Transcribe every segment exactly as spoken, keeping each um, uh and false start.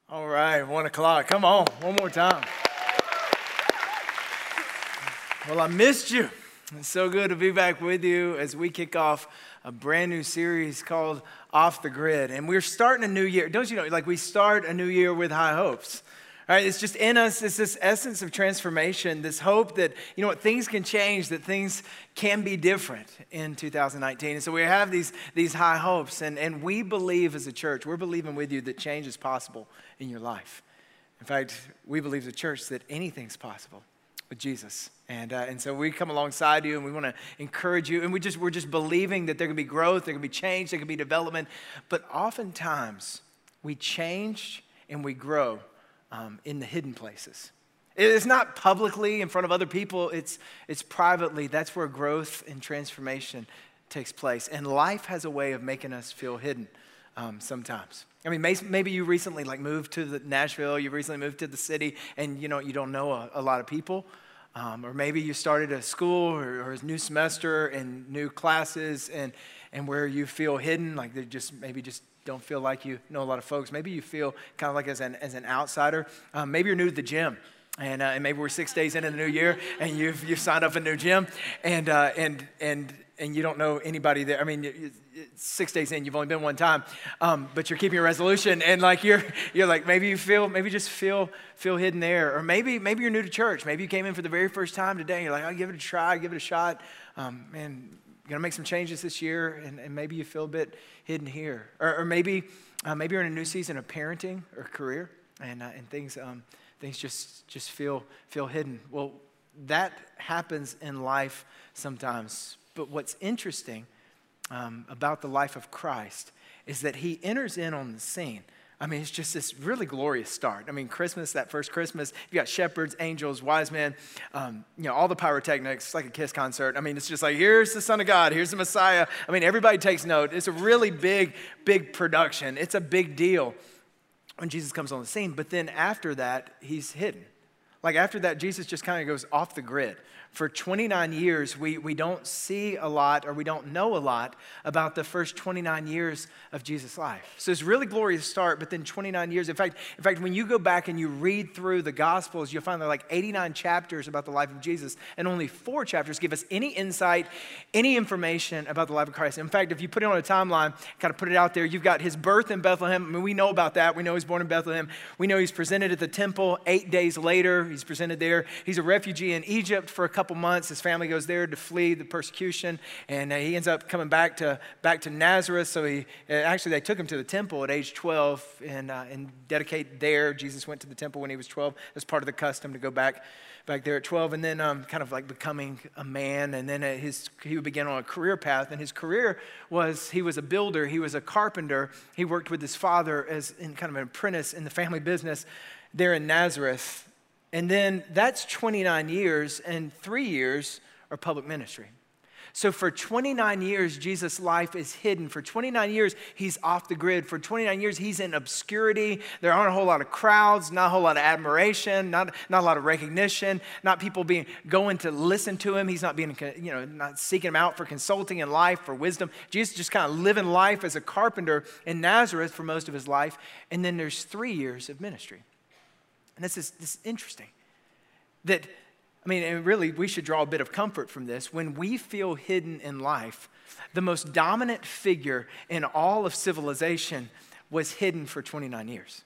All right, one o'clock. Come on, one more time. Well, I missed you. It's so good to be back with you as we kick off a brand new series called Off the Grid. And we're starting a new year. Don't you know, like we start a new year with high hopes. All right, it's just in us, it's this essence of transformation, this hope that, you know what, things can change, that things can be different in two thousand nineteen. And so we have these, these high hopes, and, and we believe as a church, we're believing with you that change is possible in your life. In fact, we believe as a church that anything's possible with Jesus. And uh, and so we come alongside you and we want to encourage you. And we just, we're just believing that there can be growth, there can be change, there can be development. But oftentimes we change and we grow um, in the hidden places. It's not publicly in front of other people. It's, it's privately. That's where growth and transformation takes place. And life has a way of making us feel hidden um, sometimes. I mean, maybe you recently like moved to the Nashville, you recently moved to the city, and you know you don't know a, a lot of people. Um, or maybe you started a school or, or a new semester and new classes, and and where you feel hidden, like they just maybe just don't feel like you know a lot of folks. Maybe you feel kind of like as an as an outsider. Um, maybe you're new to the gym. And, uh, and maybe we're six days into the new year, and you've you've signed up a new gym, and uh, and and and you don't know anybody there. I mean, six days in, you've only been one time, um, but you're keeping your resolution, and like you're you're like maybe you feel maybe just feel feel hidden there, or maybe maybe you're new to church. Maybe you came in for the very first time today, and you're like, I'll give it a try, give it a shot. Um, man, gonna make some changes this year, and, and maybe you feel a bit hidden here, or, or maybe uh, maybe you're in a new season of parenting or career, and uh, and things. Um, Things just, just feel feel hidden. Well, that happens in life sometimes. But what's interesting um, about the life of Christ is that he enters in on the scene. I mean, it's just this really glorious start. I mean, Christmas, that first Christmas, you got shepherds, angels, wise men, um, you know, all the pyrotechnics. It's like a Kiss concert. I mean, it's just like, here's the Son of God, here's the Messiah. I mean, everybody takes note. It's a really big, big production. It's a big deal when Jesus comes on the scene, but then after that, he's hidden. Like after that, Jesus just kind of goes off the grid. For twenty-nine years, we, we don't see a lot, or we don't know a lot about the first twenty-nine years of Jesus' life. So it's a really glorious start, but then twenty-nine years. In fact, in fact, when you go back and you read through the Gospels, you'll find there are like eighty-nine chapters about the life of Jesus, and only four chapters give us any insight, any information about the life of Christ. In fact, if you put it on a timeline, kind of put it out there, you've got his birth in Bethlehem. I mean, we know about that. We know he's born in Bethlehem. We know he's presented at the temple eight days later. He's presented there. He's a refugee in Egypt for a couple months. His family goes there to flee the persecution, and uh, he ends up coming back to back to Nazareth. So he uh, actually they took him to the temple at age twelve and uh, and dedicate there. Jesus went to the temple when he was twelve. As part of the custom to go back back there at twelve, and then um, kind of like becoming a man. And then uh, his he would begin on a career path. And his career was he was a builder. He was a carpenter. He worked with his father as in kind of an apprentice in the family business there in Nazareth. And then that's twenty-nine years, and three years are public ministry. So for twenty-nine years, Jesus' life is hidden. For twenty-nine years, he's off the grid. For twenty-nine years, he's in obscurity. There aren't a whole lot of crowds, not a whole lot of admiration, not, not a lot of recognition, not people being going to listen to him. He's not being, you know, not seeking him out for consulting in life, for wisdom. Jesus just kind of living life as a carpenter in Nazareth for most of his life. And then there's three years of ministry. And this is, this is interesting. That, I mean, and really, we should draw a bit of comfort from this. When we feel hidden in life, the most dominant figure in all of civilization was hidden for twenty-nine years.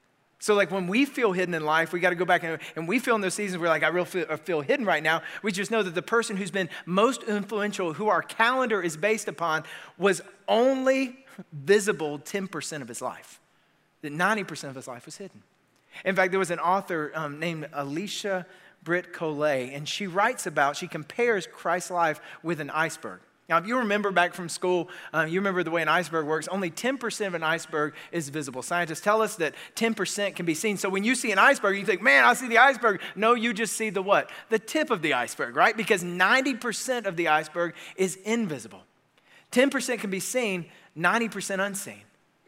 So like when we feel hidden in life, we got to go back and, and we feel in those seasons where like I really feel, feel hidden right now. We just know that the person who's been most influential, who our calendar is based upon, was only visible ten percent of his life. That ninety percent of his life was hidden. In fact, there was an author um, named Alicia Britt Collet, and she writes about, she compares Christ's life with an iceberg. Now, if you remember back from school, um, you remember the way an iceberg works. Only ten percent of an iceberg is visible. Scientists tell us that ten percent can be seen. So when you see an iceberg, you think, man, I see the iceberg. No, you just see the what? The tip of the iceberg, right? Because ninety percent of the iceberg is invisible. ten percent can be seen, ninety percent unseen.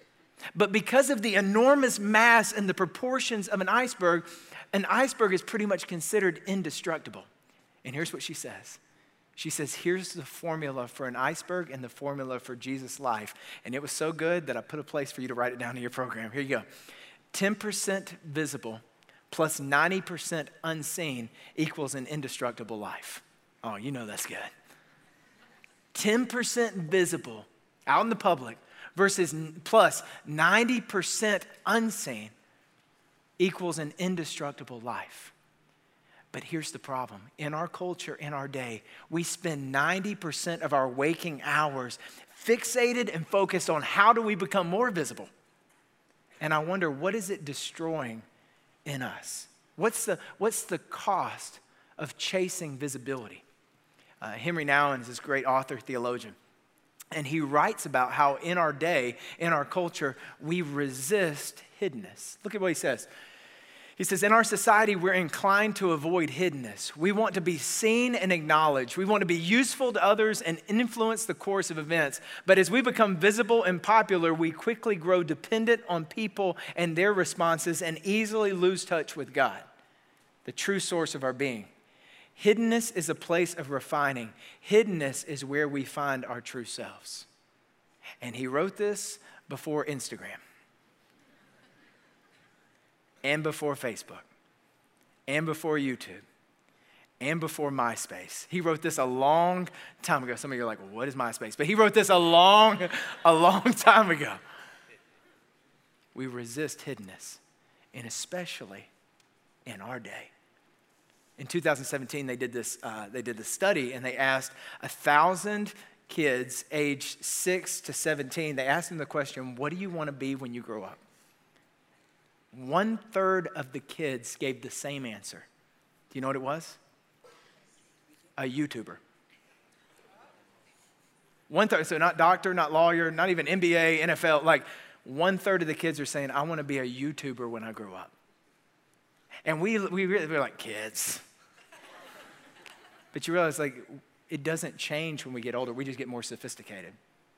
But because of the enormous mass and the proportions of an iceberg, an iceberg is pretty much considered indestructible. And here's what she says. She says, here's the formula for an iceberg and the formula for Jesus' life. And it was so good that I put a place for you to write it down in your program. Here you go. ten percent visible plus ninety percent unseen equals an indestructible life. Oh, you know that's good. ten percent visible out in the public versus plus ninety percent unseen equals an indestructible life. But here's the problem. In our culture, in our day, we spend ninety percent of our waking hours fixated and focused on how do we become more visible. And I wonder, what is it destroying in us? What's the, what's the cost of chasing visibility? Uh, Henry Nouwen is this great author, theologian. And he writes about how in our day, in our culture, we resist hiddenness. Look at what he says. He says, in our society, we're inclined to avoid hiddenness. We want to be seen and acknowledged. We want to be useful to others and influence the course of events. But as we become visible and popular, we quickly grow dependent on people and their responses and easily lose touch with God, the true source of our being. Hiddenness is a place of refining. Hiddenness is where we find our true selves. And he wrote this before Instagram. And before Facebook, and before YouTube, and before MySpace. He wrote this a long time ago. Some of you are like, well, what is MySpace? But he wrote this a long, a long time ago. We resist hiddenness, and especially in our day. In two thousand seventeen, they did this, uh, they did this study, and they asked a thousand kids aged six to seventeen, they asked them the question, what do you want to be when you grow up? One third of the kids gave the same answer. Do you know what it was? A YouTuber. One third, so not doctor, not lawyer, not even N B A, N F L, like one third of the kids are saying, I want to be a YouTuber when I grow up. And we, we really, we're like, kids. But you realize, like, it doesn't change when we get older. We just get more sophisticated.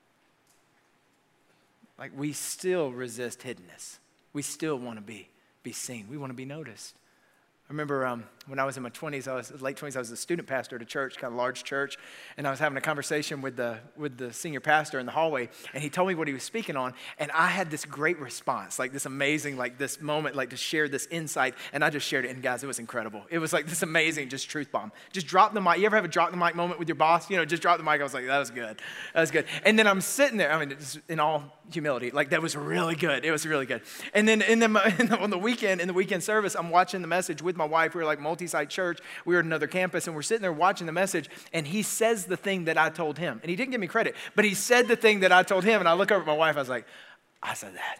Like, we still resist hiddenness. We still want to be, be seen. We want to be noticed. I remember um, when I was in my twenties, I was late twenties, I was a student pastor at a church, kind of large church, and I was having a conversation with the with the senior pastor in the hallway, and he told me what he was speaking on, and I had this great response, like this amazing, like this moment, like to share this insight, and I just shared it, and guys, it was incredible. It was like this amazing, just truth bomb. Just drop the mic. You ever have a drop the mic moment with your boss? You know, just drop the mic. I was like, that was good. That was good. And then I'm sitting there, I mean, just in all humility, like that was really good. It was really good. And then, and then on the weekend, in the weekend service, I'm watching the message with my wife. We were like multi-site church. We were at another campus, and we're sitting there watching the message, and he says the thing that I told him. And he didn't give me credit, but he said the thing that I told him, and I look over at my wife, I was like, I said that.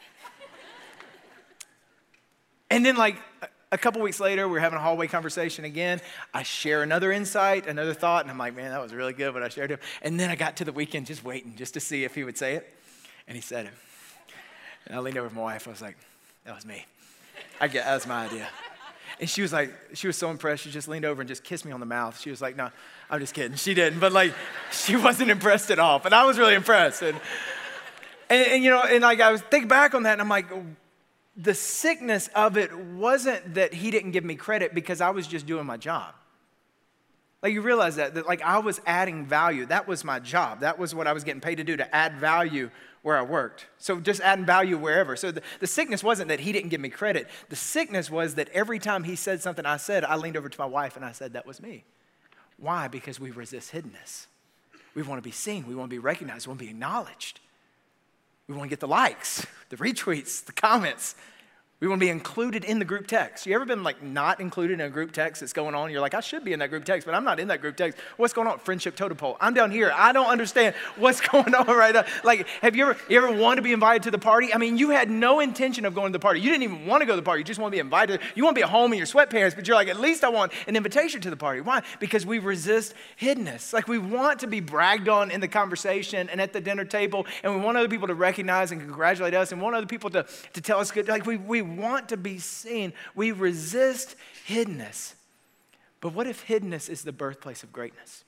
And then like a couple weeks later, we were having a hallway conversation again. I share another insight, another thought, and I'm like, man, that was really good what I shared him. And then I got to the weekend just waiting just to see if he would say it, and he said it. And I leaned over to my wife, I was like, that was me. I get, that was my idea. And she was like, she was so impressed. She just leaned over and just kissed me on the mouth. She was like, no, I'm just kidding. She didn't, but like, she wasn't impressed at all. But I was really impressed. And, and, and you know, and like I was thinking back on that, and I'm like, the sickness of it wasn't that he didn't give me credit because I was just doing my job. Like you realize that, that like I was adding value. That was my job. That was what I was getting paid to do, to add value where I worked. So just adding value wherever. So the, the sickness wasn't that he didn't give me credit. The sickness was that every time he said something I said, I leaned over to my wife and I said, that was me. Why? Because we resist hiddenness. We want to be seen. We want to be recognized. We want to be acknowledged. We want to get the likes, the retweets, the comments. We want to be included in the group text. You ever been like not included in a group text that's going on? You're like, I should be in that group text, but I'm not in that group text. What's going on? Friendship totem pole. I'm down here. I don't understand what's going on right now. Like, have you ever, you ever wanted to be invited to the party? I mean, you had no intention of going to the party. You didn't even want to go to the party. You just want to be invited. You want to be at home in your sweatpants, but you're like, at least I want an invitation to the party. Why? Because we resist hiddenness. Like we want to be bragged on in the conversation and at the dinner table, and we want other people to recognize and congratulate us, and want other people to, to tell us good. Like we, we want to be seen. We resist hiddenness. But what if hiddenness is the birthplace of greatness?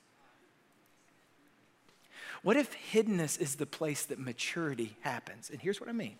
What if hiddenness is the place that maturity happens? And here's what I mean.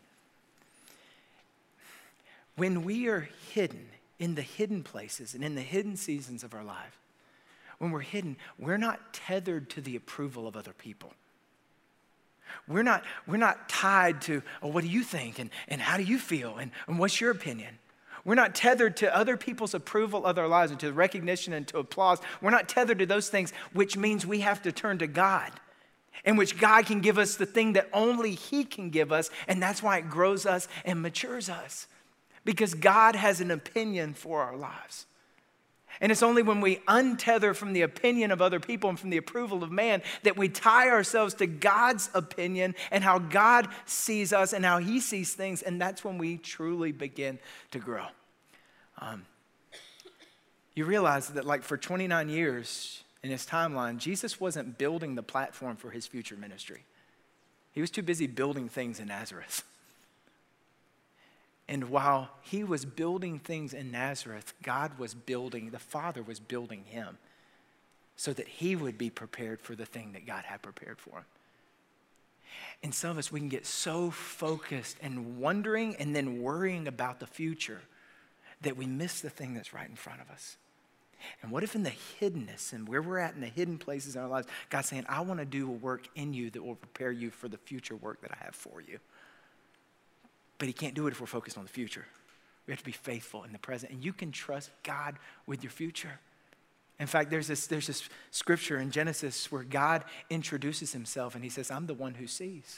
When we are hidden in the hidden places and in the hidden seasons of our life, when we're hidden, we're not tethered to the approval of other people. We're not, we're not tied to, oh, what do you think? And, and how do you feel? And, and what's your opinion? We're not tethered to other people's approval of our lives and to recognition and to applause. We're not tethered to those things, which means we have to turn to God, in which God can give us the thing that only He can give us. And that's why it grows us and matures us, because God has an opinion for our lives. And it's only when we untether from the opinion of other people and from the approval of man that we tie ourselves to God's opinion and how God sees us and how He sees things. And that's when we truly begin to grow. Um, you realize that like for twenty-nine years in His timeline, Jesus wasn't building the platform for His future ministry. He was too busy building things in Nazareth. And while He was building things in Nazareth, God was building, the Father was building Him so that He would be prepared for the thing that God had prepared for Him. And some of us, we can get so focused and wondering and then worrying about the future that we miss the thing that's right in front of us. And what if in the hiddenness and where we're at in the hidden places in our lives, God's saying, I want to do a work in you that will prepare you for the future work that I have for you. But He can't do it if we're focused on the future. We have to be faithful in the present. And you can trust God with your future. In fact, there's this, there's this scripture in Genesis where God introduces Himself and He says, I'm the one who sees.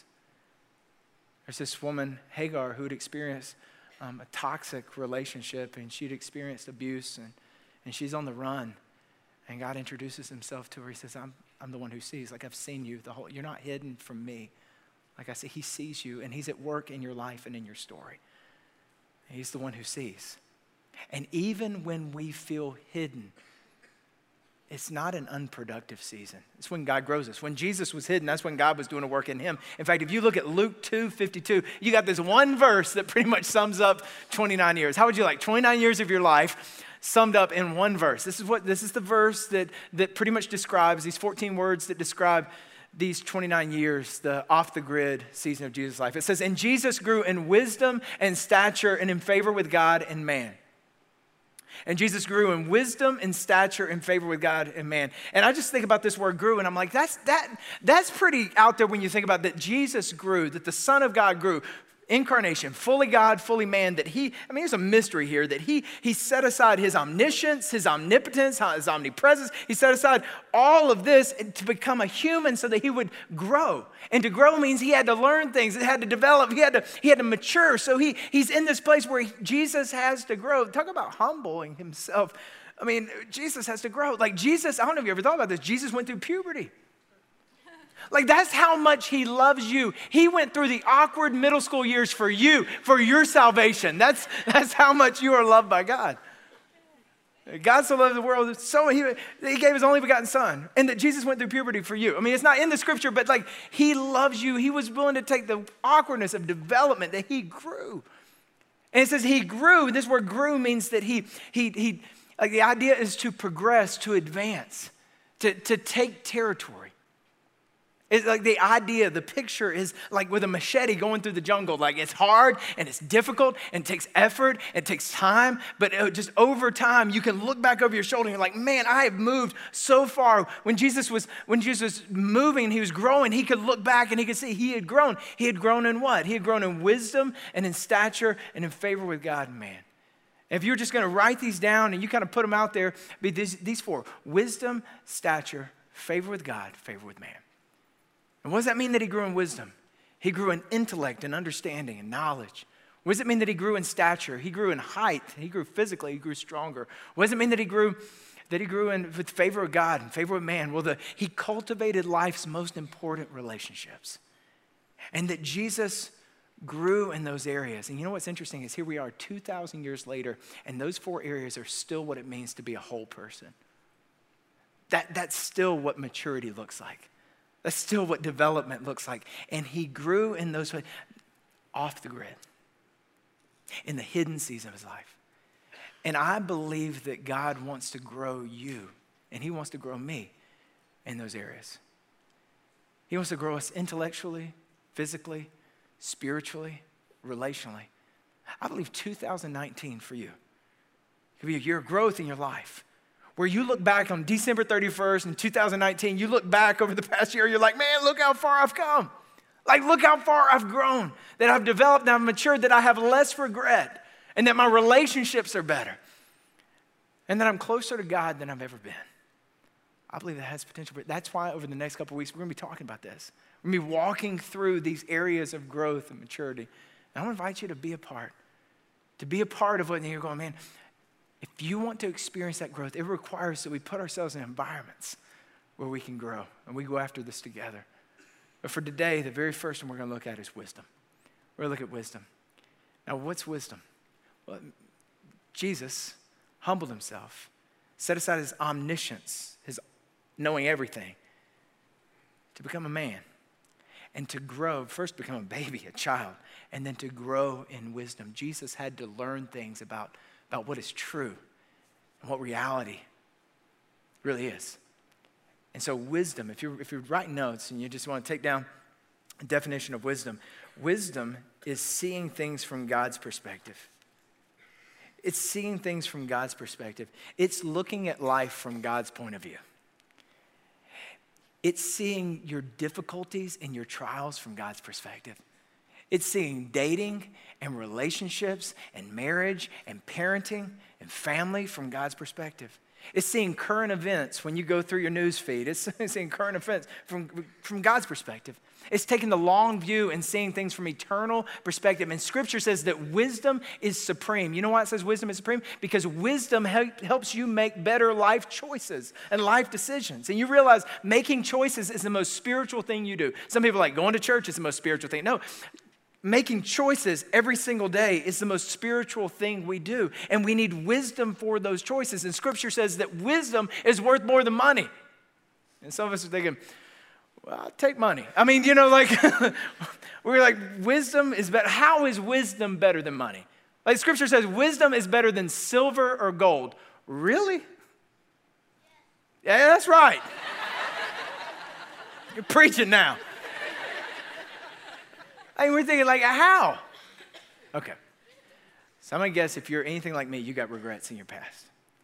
There's this woman, Hagar, who had experienced um, a toxic relationship, and she'd experienced abuse, and, and she's on the run. And God introduces Himself to her. He says, I'm, I'm the one who sees. Like, I've seen you. The whole, you're not hidden from me. Like I said, He sees you, and He's at work in your life and in your story. He's the one who sees. And even when we feel hidden, it's not an unproductive season. It's when God grows us. When Jesus was hidden, that's when God was doing a work in Him. In fact, if you look at Luke two fifty-two, you got this one verse that pretty much sums up twenty-nine years. How would you like twenty-nine years of your life summed up in one verse? This is what this is the verse that, that pretty much describes these fourteen words that describe these twenty-nine years, the off-the-grid season of Jesus' life. It says, and Jesus grew in wisdom and stature and in favor with God and man. And Jesus grew in wisdom and stature and favor with God and man. And I just think about this word grew, and I'm like, that's that that's pretty out there when you think about that Jesus grew, that the Son of God grew. Incarnation, fully God, fully man, that He, I mean, there's a mystery here, that he, he set aside His omniscience, His omnipotence, His omnipresence. He set aside all of this to become a human so that He would grow. And to grow means He had to learn things. It had to develop. He had to, he had to mature. So he, he's in this place where he, Jesus has to grow. Talk about humbling Himself. I mean, Jesus has to grow. Like Jesus, I don't know if you ever thought about this. Jesus went through puberty. Like that's how much He loves you. He went through the awkward middle school years for you, for your salvation. That's, that's how much you are loved by God. God so loved the world, so he, he gave His only begotten Son. And that Jesus went through puberty for you. I mean, it's not in the scripture, but like He loves you. He was willing to take the awkwardness of development, that He grew. And it says He grew. This word grew means that he, he, he like the idea is to progress, to advance, to, to take territory. It's like the idea, the picture is like with a machete going through the jungle. Like it's hard and it's difficult and it takes effort, it takes time, but it, just over time you can look back over your shoulder and you're like, man, I have moved so far. When Jesus was when Jesus was moving and He was growing, He could look back and He could see He had grown. He had grown in what? He had grown in wisdom and in stature and in favor with God and man. If you're just going to write these down and you kind of put them out there, be these, these four: wisdom, stature, favor with God, favor with man. And what does that mean that He grew in wisdom? He grew in intellect and understanding and knowledge. What does it mean that He grew in stature? He grew in height. He grew physically. He grew stronger. What does it mean that He grew that He grew in with favor of God and favor of man? Well, the, He cultivated life's most important relationships. And that Jesus grew in those areas. And you know what's interesting is here we are two thousand years later, and those four areas are still what it means to be a whole person. That, that's still what maturity looks like. That's still what development looks like. And He grew in those ways, off the grid, in the hidden season of His life. And I believe that God wants to grow you, and He wants to grow me in those areas. He wants to grow us intellectually, physically, spiritually, relationally. I believe two thousand nineteen for you could be a year of growth in your life, where you look back on December thirty-first in two thousand nineteen, you look back over the past year, you're like, man, look how far I've come. Like, look how far I've grown, that I've developed, that I've matured, that I have less regret, and that my relationships are better, and that I'm closer to God than I've ever been. I believe that has potential. That's why over the next couple of weeks, we're going to be talking about this. We're going to be walking through these areas of growth and maturity. And I want to invite you to be a part, to be a part of what you're going, man, if you want to experience that growth, it requires that we put ourselves in environments where we can grow, and we go after this together. But for today, the very first one we're going to look at is wisdom. We're going to look at wisdom. Now, what's wisdom? Well, Jesus humbled himself, set aside his omniscience, his knowing everything, to become a man and to grow, first become a baby, a child, and then to grow in wisdom. Jesus had to learn things about, about what is true and what reality really is. And so wisdom, if you're, if you're writing notes and you just want to take down a definition of wisdom, wisdom is seeing things from God's perspective. It's seeing things from God's perspective. It's looking at life from God's point of view. It's seeing your difficulties and your trials from God's perspective. It's seeing dating and relationships and marriage and parenting and family from God's perspective. It's seeing current events when you go through your news feed. It's seeing current events from, from God's perspective. It's taking the long view and seeing things from eternal perspective. And Scripture says that wisdom is supreme. You know why it says wisdom is supreme? Because wisdom help, helps you make better life choices and life decisions. And you realize making choices is the most spiritual thing you do. Some people are like, going to church is the most spiritual thing. No. Making choices every single day is the most spiritual thing we do. And we need wisdom for those choices. And Scripture says that wisdom is worth more than money. And some of us are thinking, well, I'll take money. I mean, you know, like, we're like, wisdom is better. How is wisdom better than money? Like Scripture says, wisdom is better than silver or gold. Really? Yeah, that's right. You're preaching now. I mean, we're thinking like, how? Okay. So I'm going to guess if you're anything like me, you got regrets in your past.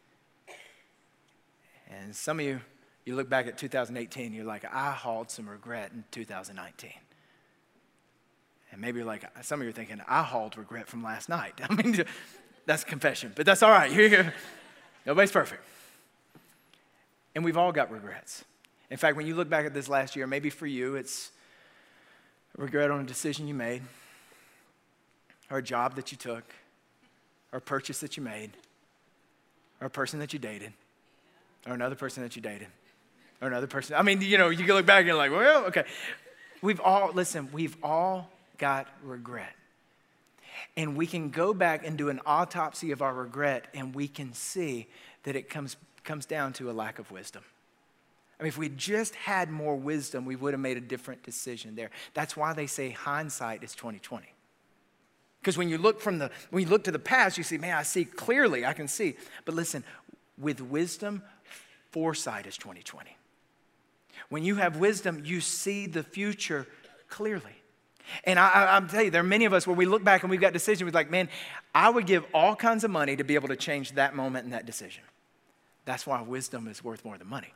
And some of you, you look back at two thousand eighteen, you're like, I hauled some regret in two thousand nineteen. And maybe you're like, some of you are thinking, I hauled regret from last night. I mean, that's confession, but that's all right. You're here. Nobody's perfect. And we've all got regrets. In fact, when you look back at this last year, maybe for you, it's regret on a decision you made, or a job that you took, or a purchase that you made, or a person that you dated, or another person that you dated, or another person. I mean, you know, you can look back and you're like, well, okay. We've all, listen, we've all got regret. And we can go back and do an autopsy of our regret, and we can see that it comes, comes down to a lack of wisdom. I mean, if we just had more wisdom, we would have made a different decision there. That's why they say hindsight is twenty twenty. Because when you look from the when you look to the past, you see, man, I see clearly, I can see. But listen, with wisdom, foresight is twenty twenty. When you have wisdom, you see the future clearly. And I, I, I'm telling you, there are many of us where we look back and we've got decisions. We're like, man, I would give all kinds of money to be able to change that moment and that decision. That's why wisdom is worth more than money.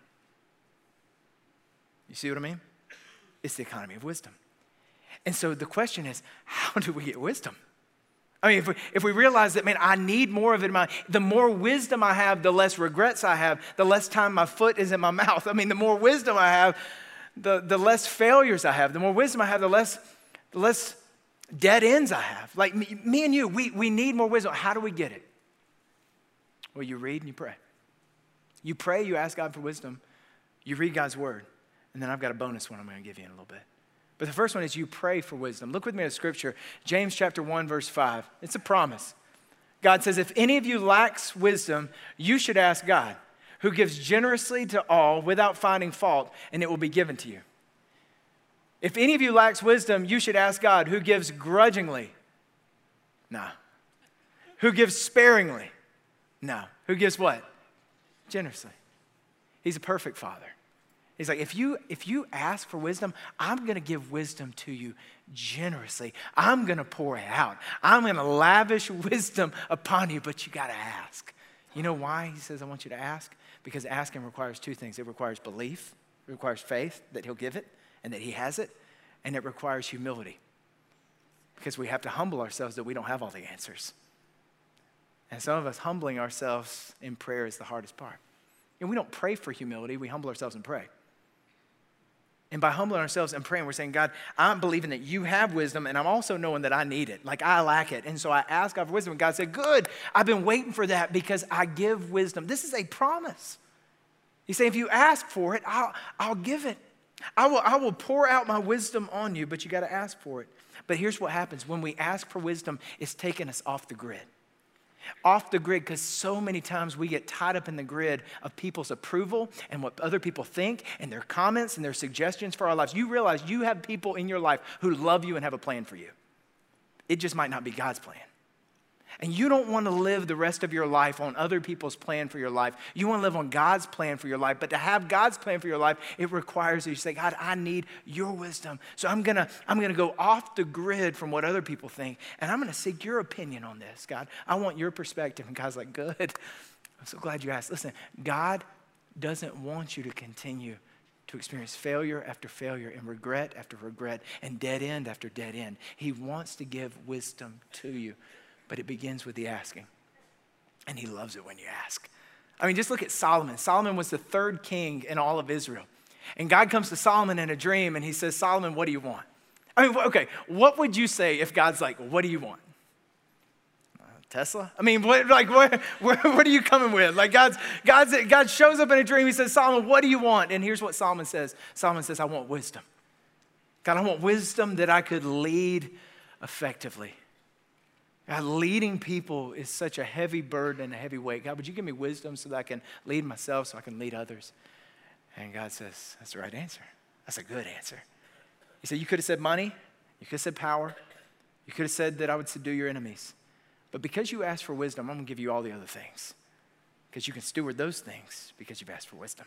You see what I mean? It's the economy of wisdom. And so the question is, how do we get wisdom? I mean, if we, if we realize that, man, I need more of it in my, the more wisdom I have, the less regrets I have, the less time my foot is in my mouth. I mean, the more wisdom I have, the, the less failures I have. The more wisdom I have, the less, the less dead ends I have. Like me, me and you, we, we need more wisdom. How do we get it? Well, you read and you pray. You pray, you ask God for wisdom. You read God's word. And then I've got a bonus one I'm going to give you in a little bit. But the first one is you pray for wisdom. Look with me at Scripture, James chapter one, verse five. It's a promise. God says, if any of you lacks wisdom, you should ask God, who gives generously to all without finding fault, and it will be given to you. If any of you lacks wisdom, you should ask God, who gives grudgingly. No. Who gives sparingly. No. Who gives what? Generously. He's a perfect Father. He's like, if you if you ask for wisdom, I'm going to give wisdom to you generously. I'm going to pour it out. I'm going to lavish wisdom upon you, but you got to ask. You know why he says I want you to ask? Because asking requires two things. It requires belief, it requires faith that he'll give it and that he has it, and it requires humility because we have to humble ourselves that we don't have all the answers. And some of us humbling ourselves in prayer is the hardest part. And we don't pray for humility, we humble ourselves and pray. And by humbling ourselves and praying, we're saying, God, I'm believing that you have wisdom, and I'm also knowing that I need it. Like, I lack it. And so I ask God for wisdom. And God said, good, I've been waiting for that because I give wisdom. This is a promise. He said, if you ask for it, I'll, I'll give it. I will, I will pour out my wisdom on you, but you got to ask for it. But here's what happens. When we ask for wisdom, it's taking us off the grid. Off the grid, because so many times we get tied up in the grid of people's approval and what other people think and their comments and their suggestions for our lives. You realize you have people in your life who love you and have a plan for you. It just might not be God's plan. And you don't want to live the rest of your life on other people's plan for your life. You want to live on God's plan for your life. But to have God's plan for your life, it requires that you say, God, I need your wisdom. So I'm going to I'm going to go off the grid from what other people think. And I'm going to seek your opinion on this, God. I want your perspective. And God's like, good. I'm so glad you asked. Listen, God doesn't want you to continue to experience failure after failure and regret after regret and dead end after dead end. He wants to give wisdom to you. But it begins with the asking. And he loves it when you ask. I mean, just look at Solomon. Solomon was the third king in all of Israel. And God comes to Solomon in a dream and he says, Solomon, what do you want? I mean, okay, what would you say if God's like, what do you want? Uh, Tesla? I mean, what, like, where, where, what are you coming with? Like, God's, God's, God shows up in a dream. He says, Solomon, what do you want? And here's what Solomon says. Solomon says, I want wisdom. God, I want wisdom that I could lead effectively. God, leading people is such a heavy burden and a heavy weight. God, would you give me wisdom so that I can lead myself, so I can lead others? And God says, that's the right answer. That's a good answer. He said, you could have said money. You could have said power. You could have said that I would subdue your enemies. But because you asked for wisdom, I'm going to give you all the other things. Because you can steward those things because you've asked for wisdom.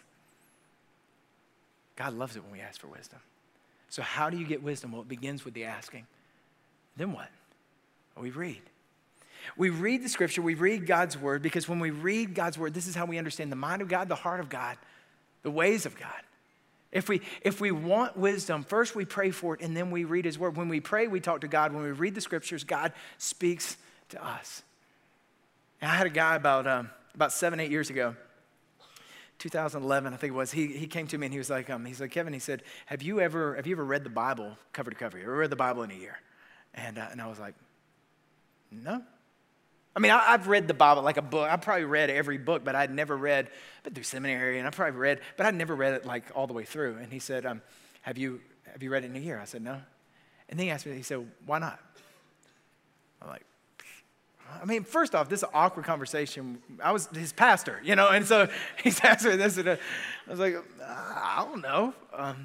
God loves it when we ask for wisdom. So how do you get wisdom? Well, it begins with the asking. Then what? Well, we read. We read the scripture, we read God's word, because when we read God's word, this is how we understand the mind of God, the heart of God, the ways of God. If we, if we want wisdom, first we pray for it, and then we read his word. When we pray, we talk to God. When we read the scriptures, God speaks to us. And I had a guy about, um, about seven, eight years ago, two thousand eleven, I think it was, he, he came to me and he was like, um, he's like, Kevin, he said, have you ever, have you ever read the Bible cover to cover? Have you ever read the Bible in a year? And, uh, and I was like, no. I mean, I, I've read the Bible like a book. I probably read every book, but I'd never read, but through seminary, and I probably read, but I'd never read it like all the way through. And he said, um, have you have you read it in a year? I said, no. And then he asked me, he said, why not? I'm like, I mean, first off, this is an awkward conversation. I was his pastor, you know, and so he's asking this, and I was like, I don't know. Um,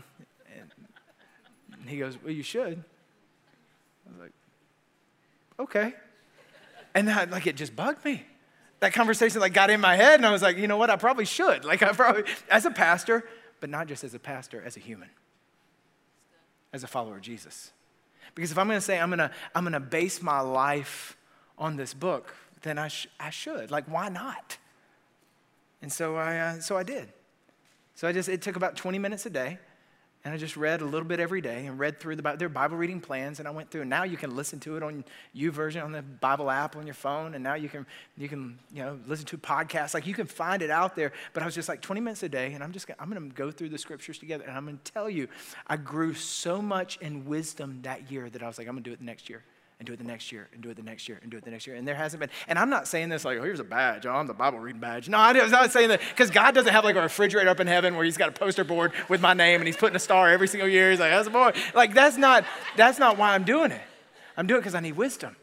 and he goes, well, you should. I was like, okay. And that, like, it just bugged me. That conversation like got in my head, and I was like, you know what? I probably should. Like, I probably, as a pastor, but not just as a pastor, as a human, as a follower of Jesus. Because if I'm going to say I'm going to I'm going to base my life on this book, then I sh- I should. Like, why not? And so I uh, so I did. So I just it took about twenty minutes a day. And I just read a little bit every day and read through the Bible. There are Bible reading plans, and I went through. And now you can listen to it on YouVersion, on the Bible app on your phone. And now you can, you can, you know, listen to podcasts. Like, you can find it out there. But I was just like twenty minutes a day, and I'm just, I'm going to go through the scriptures together. And I'm going to tell you, I grew so much in wisdom that year that I was like, I'm going to do it the next year. And do it the next year, and do it the next year, and do it the next year. And there hasn't been, and I'm not saying this like, oh, here's a badge. Oh, I'm the Bible reading badge. No, I'm not saying that, because God doesn't have like a refrigerator up in heaven where he's got a poster board with my name, and he's putting a star every single year. He's like, that's a boy. Like, that's not, that's not why I'm doing it. I'm doing it because I need wisdom.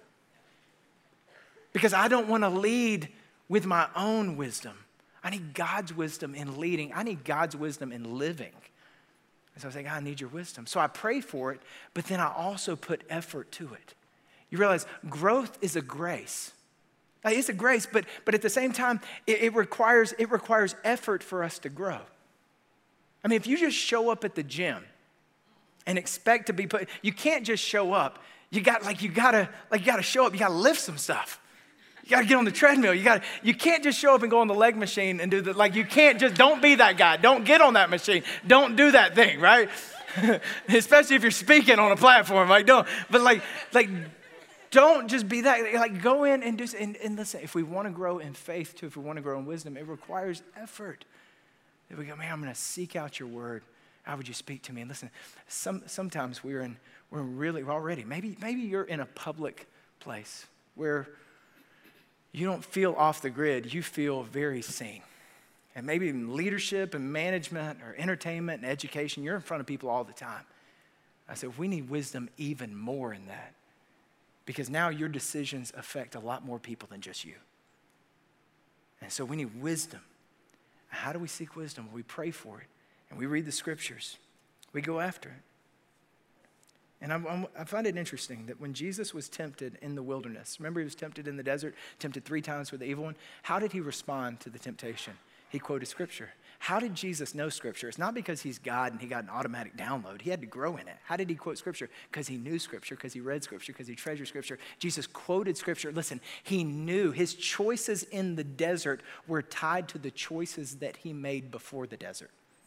Because I don't want to lead with my own wisdom. I need God's wisdom in leading. I need God's wisdom in living. And so I was like, I need your wisdom. So I pray for it, but then I also put effort to it. You realize growth is a grace. Like, it's a grace, but, but at the same time, it, it, requires, it requires effort for us to grow. I mean, if you just show up at the gym and expect to be put, you can't just show up. You got like you gotta like you gotta show up. You gotta lift some stuff. You gotta get on the treadmill. You got you can't just show up and go on the leg machine and do the like. You can't just don't be that guy. Don't get on that machine. Don't do that thing, right? Especially if you're speaking on a platform. Like, don't, but like, like, don't just be that. Like, go in and do, and, and listen, if we want to grow in faith too, if we want to grow in wisdom, it requires effort. That we go, man, I'm going to seek out your word. How would you speak to me? And listen, some, sometimes we're in, we're really already, maybe, maybe you're in a public place where you don't feel off the grid, you feel very seen. And maybe in leadership and management or entertainment and education, you're in front of people all the time. I said, we need wisdom even more in that. Because now your decisions affect a lot more people than just you. And so we need wisdom. How do we seek wisdom? We pray for it. And we read the scriptures. We go after it. And I'm, I'm, I find it interesting that when Jesus was tempted in the wilderness, remember he was tempted in the desert, tempted three times with the evil one? How did he respond to the temptation? He quoted scripture. How did Jesus know scripture? It's not because he's God and he got an automatic download. He had to grow in it. How did he quote scripture? Because he knew scripture, because he read scripture, because he treasured scripture. Jesus quoted scripture. Listen, he knew his choices in the desert were tied to the choices that he made before the desert.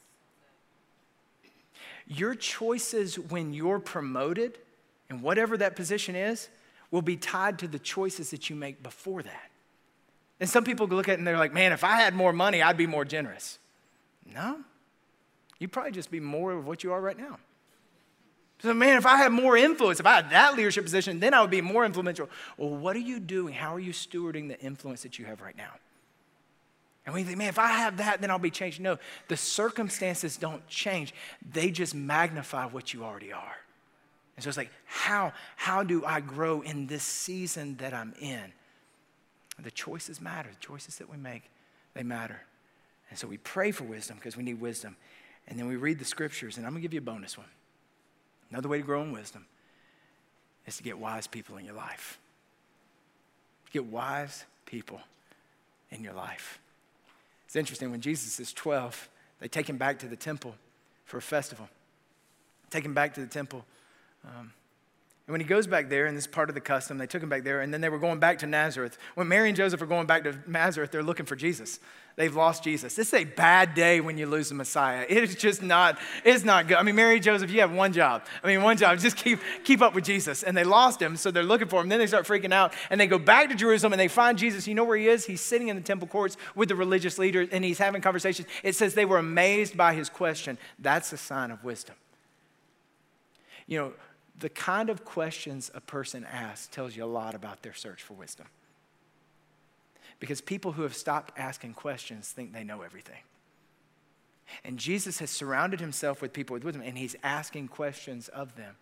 Your choices when you're promoted, and whatever that position is, will be tied to the choices that you make before that. And some people look at it and they're like, man, if I had more money, I'd be more generous. No, you'd probably just be more of what you are right now. So, man, if I had more influence, if I had that leadership position, then I would be more influential. Well, what are you doing? How are you stewarding the influence that you have right now? And we think, man, if I have that, then I'll be changed. No, the circumstances don't change. They just magnify what you already are. And so it's like, how, how do I grow in this season that I'm in? The choices matter. The choices that we make, they matter. And so we pray for wisdom because we need wisdom. And then we read the scriptures. And I'm going to give you a bonus one. Another way to grow in wisdom is to get wise people in your life. Get wise people in your life. It's interesting, when Jesus is twelve, they take him back to the temple for a festival. Take him back to the temple. Um, and when he goes back there, and this is part of the custom, they took him back there, and then they were going back to Nazareth. When Mary and Joseph are going back to Nazareth, they're looking for Jesus. They've lost Jesus. This is a bad day when you lose the Messiah. It is just not, it's not good. I mean, Mary and Joseph, you have one job. I mean, one job, just keep, keep up with Jesus. And they lost him, so they're looking for him. Then they start freaking out, and they go back to Jerusalem, and they find Jesus. You know where he is? He's sitting in the temple courts with the religious leaders, and he's having conversations. It says they were amazed by his question. That's a sign of wisdom. You know, the kind of questions a person asks tells you a lot about their search for wisdom. Because people who have stopped asking questions think they know everything. And Jesus has surrounded himself with people with wisdom, and he's asking questions of them.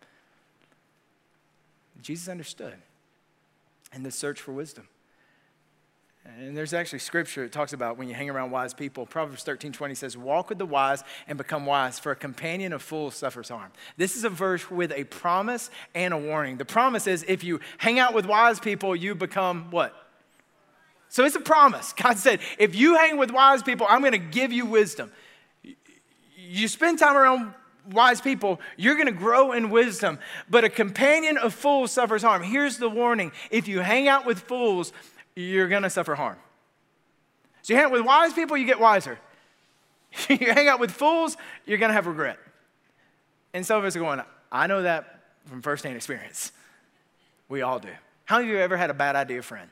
Jesus understood in the search for wisdom. And there's actually scripture that talks about when you hang around wise people. Proverbs thirteen twenty says, walk with the wise and become wise, for a companion of fools suffers harm. This is a verse with a promise and a warning. The promise is if you hang out with wise people, you become what? So it's a promise. God said, if you hang with wise people, I'm going to give you wisdom. You spend time around wise people, you're going to grow in wisdom. But a companion of fools suffers harm. Here's the warning. If you hang out with fools, you're going to suffer harm. So you hang out with wise people, you get wiser. You hang out with fools, you're going to have regret. And some of us are going, I know that from firsthand experience. We all do. How many of you have ever had a bad idea friend?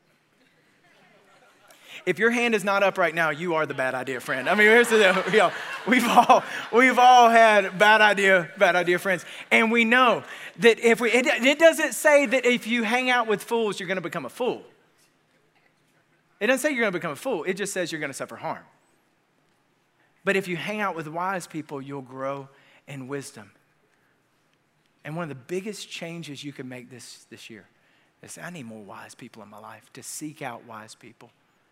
If your hand is not up right now, you are the bad idea friend. I mean, here's the deal. You know, we've all we've all had bad idea, bad idea friends, and we know that if we it, it doesn't say that if you hang out with fools, you're going to become a fool. It doesn't say you're going to become a fool. It just says you're going to suffer harm. But if you hang out with wise people, you'll grow in wisdom. And one of the biggest changes you can make this this year is I need more wise people in my life, to seek out wise people.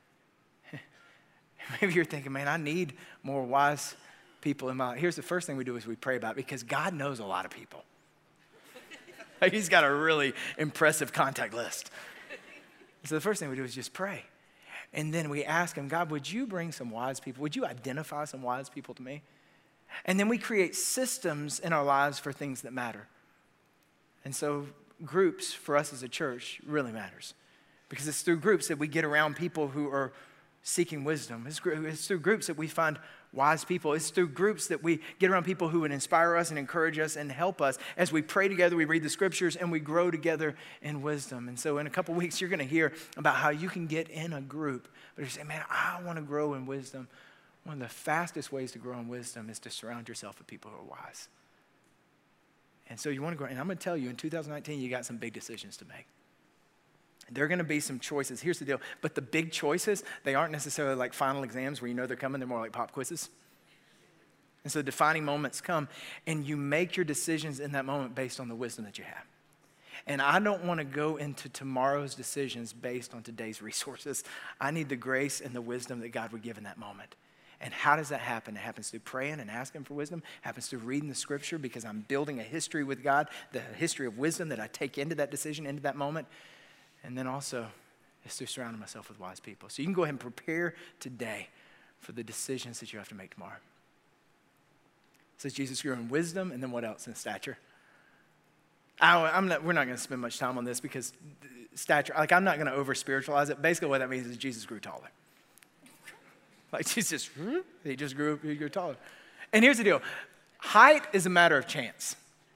Maybe you're thinking, man, I need more wise people in my life. Here's the first thing we do is we pray about it, because God knows a lot of people. Like, he's got a really impressive contact list. So the first thing we do is just pray. And then we ask him, God, would you bring some wise people? Would you identify some wise people to me? And then we create systems in our lives for things that matter. And so groups for us as a church really matters, because it's through groups that we get around people who are seeking wisdom. It's, it's through groups that we find wise people. It's through groups that we get around people who would inspire us and encourage us and help us. As we pray together, we read the scriptures, and we grow together in wisdom. And so in a couple weeks, you're going to hear about how you can get in a group. But you say, man, I want to grow in wisdom. One of the fastest ways to grow in wisdom is to surround yourself with people who are wise. And so you want to grow. And I'm going to tell you, in two thousand nineteen, you got some big decisions to make. There are going to be some choices. Here's the deal. But the big choices, they aren't necessarily like final exams where you know they're coming. They're more like pop quizzes. And so defining moments come, and you make your decisions in that moment based on the wisdom that you have. And I don't want to go into tomorrow's decisions based on today's resources. I need the grace and the wisdom that God would give in that moment. And how does that happen? It happens through praying and asking for wisdom. It happens through reading the scripture because I'm building a history with God, the history of wisdom that I take into that decision, into that moment. And then also, it's through surrounding myself with wise people. So you can go ahead and prepare today for the decisions that you have to make tomorrow. It says Jesus grew in wisdom, and then what else? In stature. I, I'm not, we're not going to spend much time on this because stature, like I'm not going to over-spiritualize it. Basically what that means is Jesus grew taller. Like Jesus, he just grew, he grew taller. And here's the deal. Height is a matter of chance.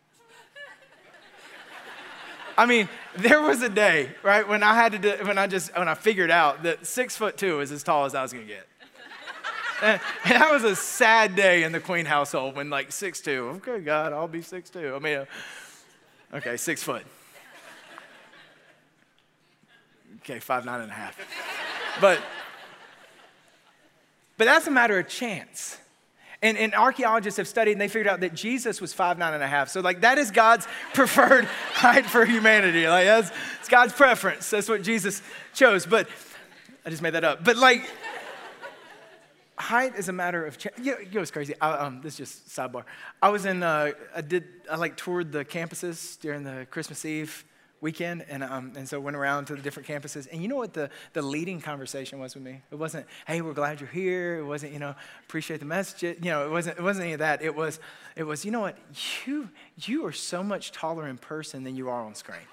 I mean, there was a day, right, when I had to, do, when I just, when I figured out that six foot two is as tall as I was going to get. And, and that was a sad day in the Queen household when like six two. Okay, God, I'll be six two. I mean, uh, okay, six foot. Okay, five nine and a half. But, but that's a matter of chance. And, and archaeologists have studied, and they figured out that Jesus was five nine and a half. So like that is God's preferred height for humanity. Like that's it's God's preference. That's what Jesus chose. But I just made that up. But like height is a matter of chance. You know, you know what's crazy? I, um, this is just sidebar. I was in. Uh, I did. I like toured the campuses during the Christmas Eve weekend, and um, and so went around to the different campuses. And you know what the, the leading conversation was with me? It wasn't, hey, we're glad you're here. It wasn't, you know, appreciate the message. You know, it wasn't it wasn't any of that. It was, it was, you know what? You you are so much taller in person than you are on screen.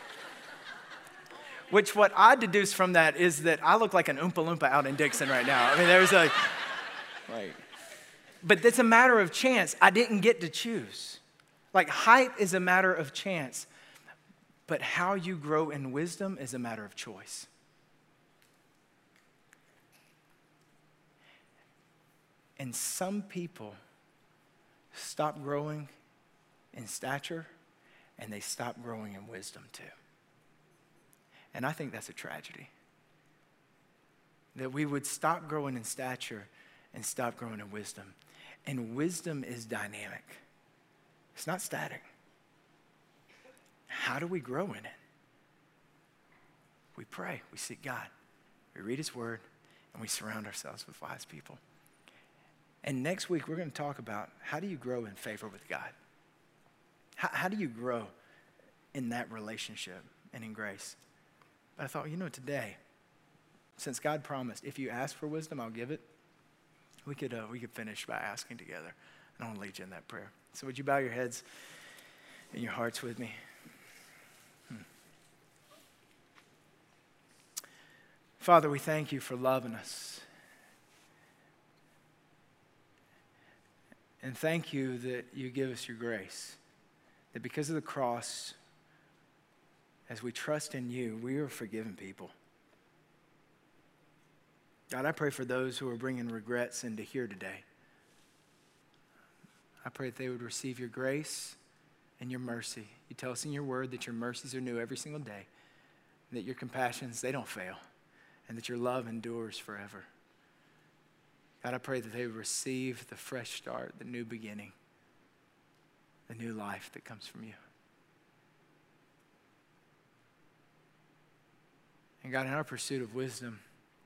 Which what I deduce from that is that I look like an Oompa Loompa out in Dixon right now. I mean, there's a, like, but it's a matter of chance. I didn't get to choose. Like height is a matter of chance. But how you grow in wisdom is a matter of choice. And some people stop growing in stature, and they stop growing in wisdom too. And I think that's a tragedy. That we would stop growing in stature and stop growing in wisdom. And wisdom is dynamic. It's not static. How do we grow in it? We pray, we seek God, we read his word, and we surround ourselves with wise people. And next week, we're going to talk about how do you grow in favor with God? How, how do you grow in that relationship and in grace? But I thought, you know, today, since God promised, if you ask for wisdom, I'll give it, we could, uh, we could finish by asking together. And I want to lead you in that prayer. So would you bow your heads and your hearts with me? Father, we thank you for loving us. And thank you that you give us your grace. That because of the cross, as we trust in you, we are forgiven people. God, I pray for those who are bringing regrets into here today. I pray that they would receive your grace and your mercy. You tell us in your word that your mercies are new every single day. And that your compassions, they don't fail. And that your love endures forever. God, I pray that they would receive the fresh start, the new beginning, the new life that comes from you. And God, in our pursuit of wisdom,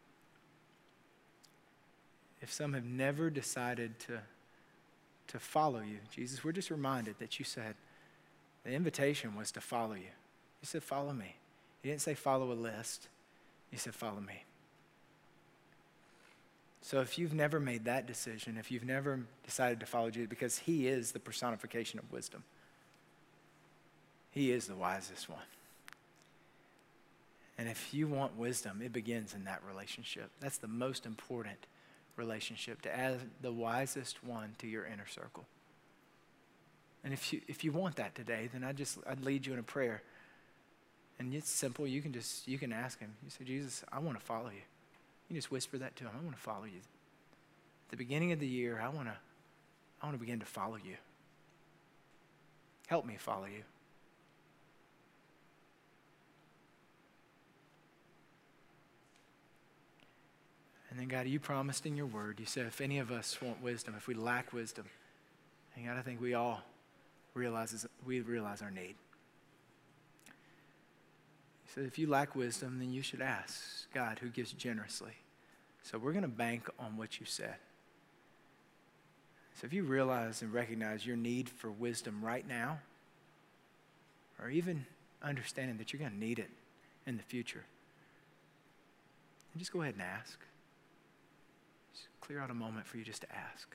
if some have never decided to, to follow you, Jesus, we're just reminded that you said the invitation was to follow you. You said, follow me. You didn't say follow a list. You said, follow me. So if you've never made that decision, if you've never decided to follow Jesus, because he is the personification of wisdom. He is the wisest one. And if you want wisdom, it begins in that relationship. That's the most important relationship, to add the wisest one to your inner circle. And if you if you want that today, then I just I'd lead you in a prayer. And it's simple. You can just you can ask him. You say, Jesus, I want to follow you. You just whisper that to him. I want to follow you. At the beginning of the year, I want to I want to begin to follow you. Help me follow you. And then, God, you promised in your word, you said if any of us want wisdom, if we lack wisdom, and God, I think we all realize, we realize our need. You said if you lack wisdom, then you should ask God, who gives generously. So we're going to bank on what you said. So if you realize and recognize your need for wisdom right now, or even understanding that you're going to need it in the future, then just go ahead and ask. Just clear out a moment for you just to ask.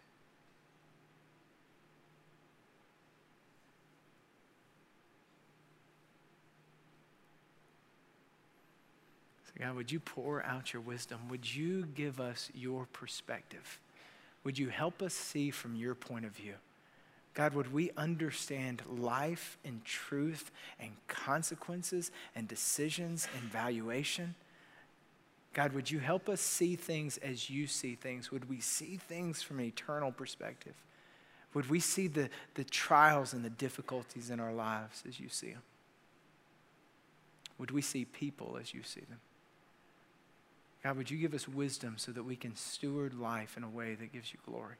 So God, would you pour out your wisdom? Would you give us your perspective? Would you help us see from your point of view? God, would we understand life and truth and consequences and decisions and valuation? God, would you help us see things as you see things? Would we see things from an eternal perspective? Would we see the, the trials and the difficulties in our lives as you see them? Would we see people as you see them? God, would you give us wisdom so that we can steward life in a way that gives you glory?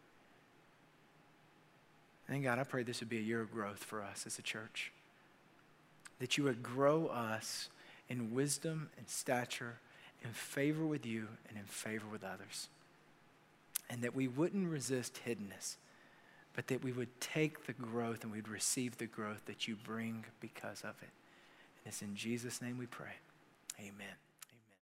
And God, I pray this would be a year of growth for us as a church. That you would grow us in wisdom and stature, in favor with you and in favor with others. And that we wouldn't resist hiddenness, but that we would take the growth and we'd receive the growth that you bring because of it. And it's in Jesus' name we pray. Amen.